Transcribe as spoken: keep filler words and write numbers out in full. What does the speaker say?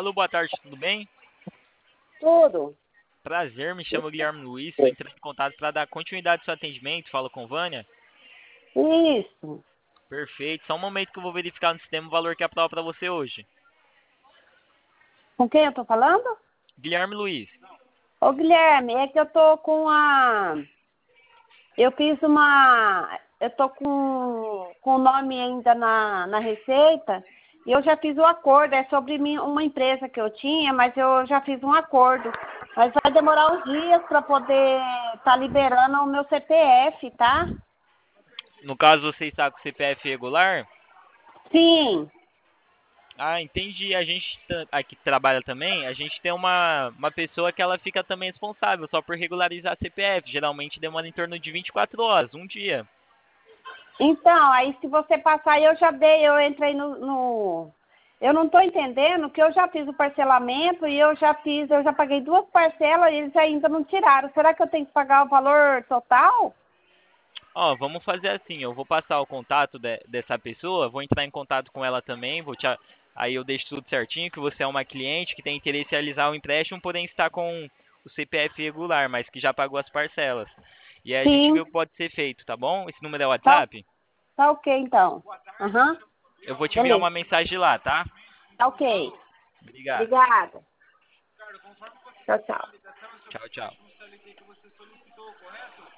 Alô, boa tarde, tudo bem? Tudo. Prazer, me chamo Guilherme Luiz, estou entrando em contato para dar continuidade ao seu atendimento. Falo com Vânia. Isso. Perfeito, só um momento que eu vou verificar no sistema o valor que aprova para você hoje. Com quem eu tô falando? Guilherme Luiz. Ô, Guilherme, é que eu tô com a... Eu fiz uma... Eu tô com, com o nome ainda na, na receita e eu já fiz o acordo. É sobre mim, uma empresa que eu tinha, mas eu já fiz um acordo. Mas vai demorar uns dias para poder estar tá liberando o meu C P F, tá? No caso, você está com C P F regular? Sim. Ah, entendi. A gente ta- aqui trabalha também, a gente tem uma, uma pessoa que ela fica também responsável só por regularizar C P F. Geralmente demora em torno de vinte e quatro horas, um dia. Então, aí se você passar, eu já dei, eu entrei no... no... Eu não estou entendendo que eu já fiz o parcelamento e eu já fiz, eu já paguei duas parcelas e eles ainda não tiraram. Será que eu tenho que pagar o valor total? Ó, vamos fazer assim, eu vou passar o contato de- dessa pessoa, vou entrar em contato com ela também, vou te, a- aí eu deixo tudo certinho, que você é uma cliente que tem interesse em realizar o empréstimo, porém está com o C P F regular, mas que já pagou as parcelas. E aí a gente vê Sim, o que pode ser feito, tá bom? Esse número é o tá, WhatsApp? tá ok então. Aham, Eu vou te enviar beleza. uma mensagem lá, tá? Tá ok. Obrigado. Obrigada. Tchau, tchau. Tchau, tchau.